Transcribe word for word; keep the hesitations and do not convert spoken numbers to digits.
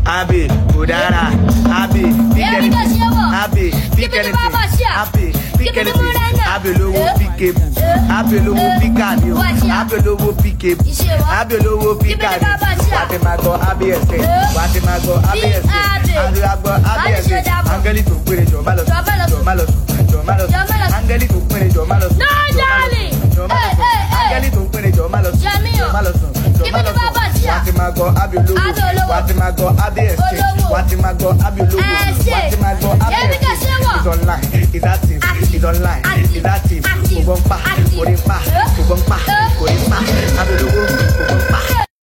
Abi, Udara, Abi, pick anything, Abi, pick anything, Abi, pick anything, Abi lowo pick cable, Abi lowo pick radio, Abi lowo pick cable, Abi lowo pick radio. Wati mago Abi ese, Wati mago Abi ese, Angu agbo Abi ese, Angeli to pere jo malo, jo malo, jo malo, Angeli to pere jo malo, no darling, hey hey hey, Angeli to pere jo malo, jo malo, jo malo. Wati mago Abi lowo, Wati mago Abi ese, Wati mago Abi lowo, Wati mago Abi ese. It's online, it's active, it's online, it's active. Ubompa, Ubompa, Ubompa, Ubompa, Abi lowo, Ubompa.